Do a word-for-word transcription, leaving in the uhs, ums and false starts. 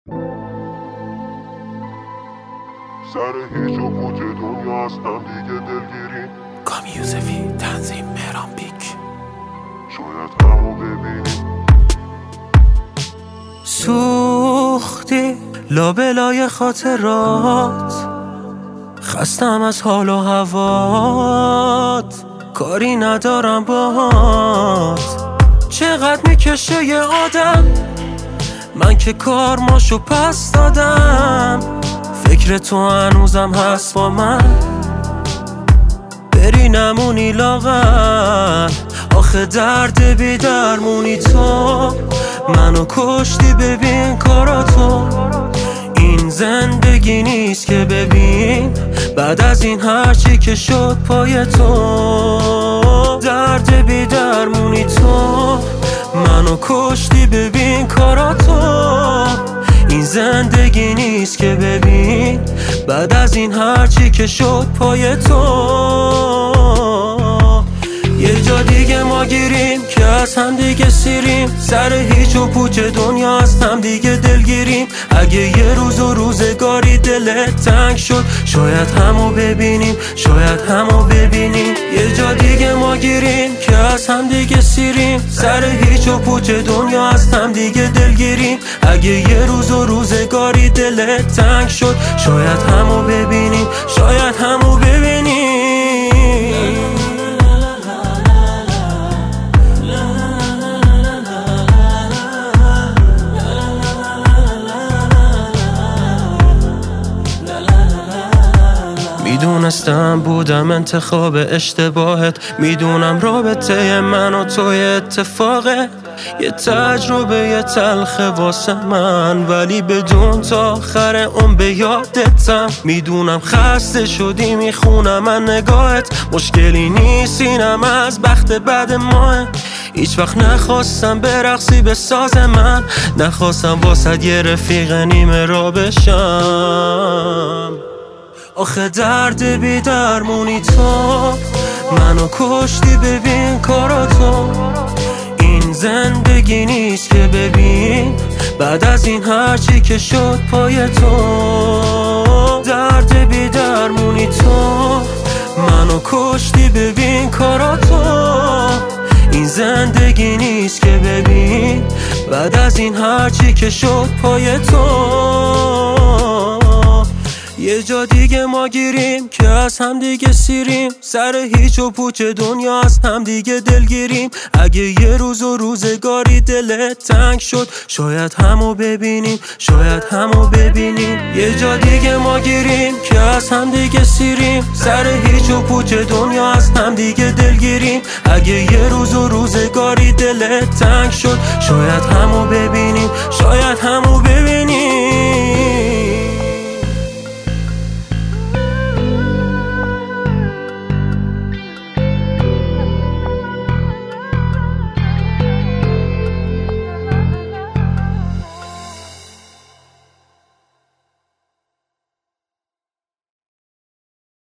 سر هیچ و پوچ دنیا هستم دیگه دلگیریم. کامیوزفی تنظیم مهران پیک. شاید همو ببینیم. سوختی لابلای خاطرات، خستم از حال و هوات، کاری ندارم باهات. چقدر میکشه یه آدم، من که کارماشو پس دادم. فکر تو هنوزم هست با من، بری نمونی لاغر. آخه درد بی درمونی تو، منو کشتی ببین کاراتو. این زندگی نیست که ببین بعد از این هرچی که شد پای تو. درد بی درمونی تو، منو کشتی ببین کاراتو. این زندگی نیست که ببین بعد از این هرچی که شد پای تو. یه جا دیگه ما گیریم که از هم دیگه سیریم. سر هیچ و پوچ دنیا از هم دیگه دلگیریم. اگه یه روز و روزگاری دلت تنگ شد، شاید همو ببینیم، شاید همو ببینیم. یه جا دیگه ما گیریم که از هم دیگه سیریم. سر هیچ و پوچ دنیا از هم دیگه دلگیریم. اگه یه روز و روزگاری دلت تنگ شد، شاید همو ببینیم، شاید همو ببینیم. میدونستم بودم انتخاب اشتباهت، میدونم رابطه من و توی اتفاقه. یه تجربه یه تلخه واسه من، ولی بدون تا آخر اون به یادتم. میدونم خسته شدی میخونم من نگاهت، مشکلی نیست اینم از بخت بد ماه. هیچ وقت نخواستم برقصی به ساز من، نخواستم واسه یه رفیق نیمه را بشم. آخه درد بی درمونی تو، منو کشتی ببین کاراتو. این زندگی نیست که ببین بعد از این هرچی که شد پای تو. درد بی درمونی تو، منو کشتی ببین کاراتو. این زندگی نیست که ببین بعد از این هرچی که شد پای تو. یه جا دیگه ما گیریم که از هم دیگه سیریم. سر هیچ و پوچ دنیا از هم دیگه دلگیریم. اگه یه روز و روزگاری دلت تنگ شد، شاید همو ببینیم، شاید همو ببینیم. یه جا دیگه ما گیریم که از هم دیگه سیریم. سر هیچ و پوچ دنیا از هم دیگه دلگیریم. اگه یه روز و روزگاری دلت تنگ شد، شاید همو ببینیم، شاید همو ببینیم.